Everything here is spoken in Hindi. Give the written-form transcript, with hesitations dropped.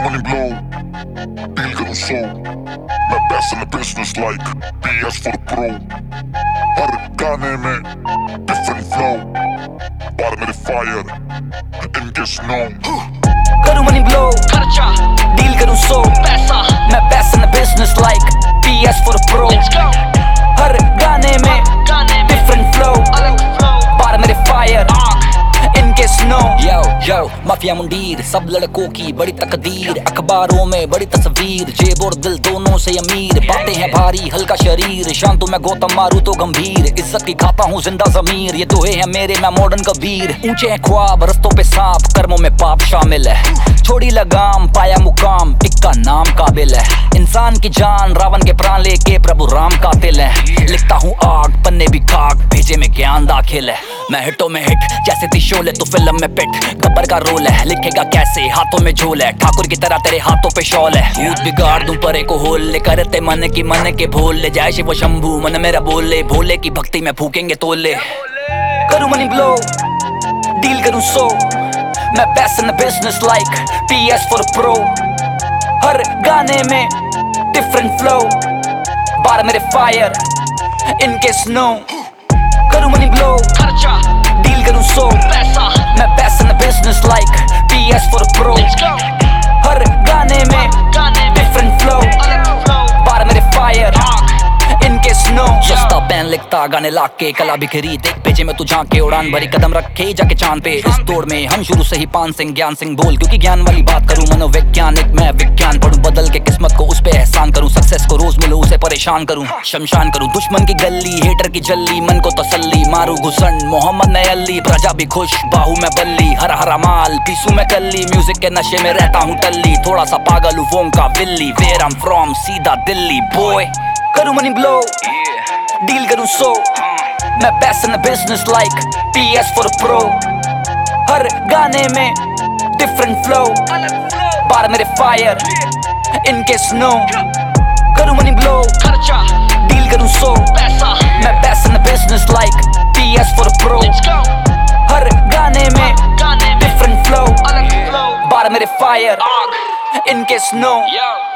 money blow, deal करूँ सो, मैं best in the business like PS for the pro. हर गाने में different flow, बार मेरे fire, in case no. करूँ money blow, खर्चा, deal करूँ सो, पैसा, मैं best in the business like PS for the pro. हर गाने में different flow, बार मेरे fire, in case no. Yo, mafia मुंडीर, सब लड़कों की बड़ी तकदीर, अखबारों में बड़ी तस्वीर, जेब और दिल दोनों से अमीर, बातें हैं भारी हल्का शरीर, शांतु मैं गौतम मारू तो गंभीर, इज्जत की खाता हूँ जिंदा जमीर, ये दोहे हैं मेरे मैं मॉडर्न कबीर, ऊंचे हैं ख्वाब रस्तों पे सांप, कर्मों में पाप शामिल है, छोड़ी लगाम पाया मुकाम, इक्का नाम काबिल है, इंसान की जान रावण के प्राण लेके प्रभु राम कातिल है, लिखता हूँ आग पन्ने भी खाक, भेजे में ज्ञान दाखिल है, मैं हिटों में हिट जैसे त्रिशूल है तो फिल्म में पिट, गब्बर का रोल है, लिखेगा कैसे हाथों में झोल है, ठाकुर की तरह तेरे हाथों पे शॉल है, भूत बिगाड़ दूं परे को होल ले, करते मन के भूल ले, जय शिव शंभू मन मेरा बोले, भोले की भक्ति में फूकेंगे तोले, करूं मनी ब्लो डील करूं सो, मैं best in the business like PS for the pro, हर गाने में डिफरेंट फ्लो, बार मेरे फायर इन केस नो, करूं मनी ब्लो खर्चा डील करूं सो, पैसा, मैं best in the business like PS for the pro, हर गाने में डिफरेंट फ्लो, बार मेरे फायर इन केस नो, सस्ता पेन लिखता गाने लाके के कला बिखरी, देख पेजे में तू झांके उड़ान भरी कदम रखे जाके चांद पे, इस दौड़ में हम शुरू से ही पान सिंह ज्ञान सिंह बोल, क्योंकि ज्ञान वाली बात करूं मनोवैज्ञानिक मैं विज्ञान पढ़ूं, बदल के किस्मत को उस पे एहसान करूं, सक्सेस को रोज मिलूं उसे परेशान करूं, शमशान करूं दुश्मन की गली, हेटर की जल्ली, मन को तसल्ली, मारू घुसन मोहम्मद ने अली, प्रजा भी खुश बाहू में बल्ली, हरा हरा माल पीसू में कल्ली, म्यूजिक के नशे में रहता हूं टल्ली, थोड़ा सा पागल हूं वों का विल्ली, वेयर आई एम फ्रॉम सीधा दिल्ली बॉय, करूं मनी ब्लो डील करूं सो, मैं best in the business like PS for the pro, हर गाने में डिफरेंट फ्लो, बार मेरे फायर इन केस नो, करूं मनी ब्लो खर्चा डील करूं सो, पैसा, मैं best in the business like PS for the pro, हर गाने में डिफरेंट फ्लो, बार मेरे फायर इन केस नो.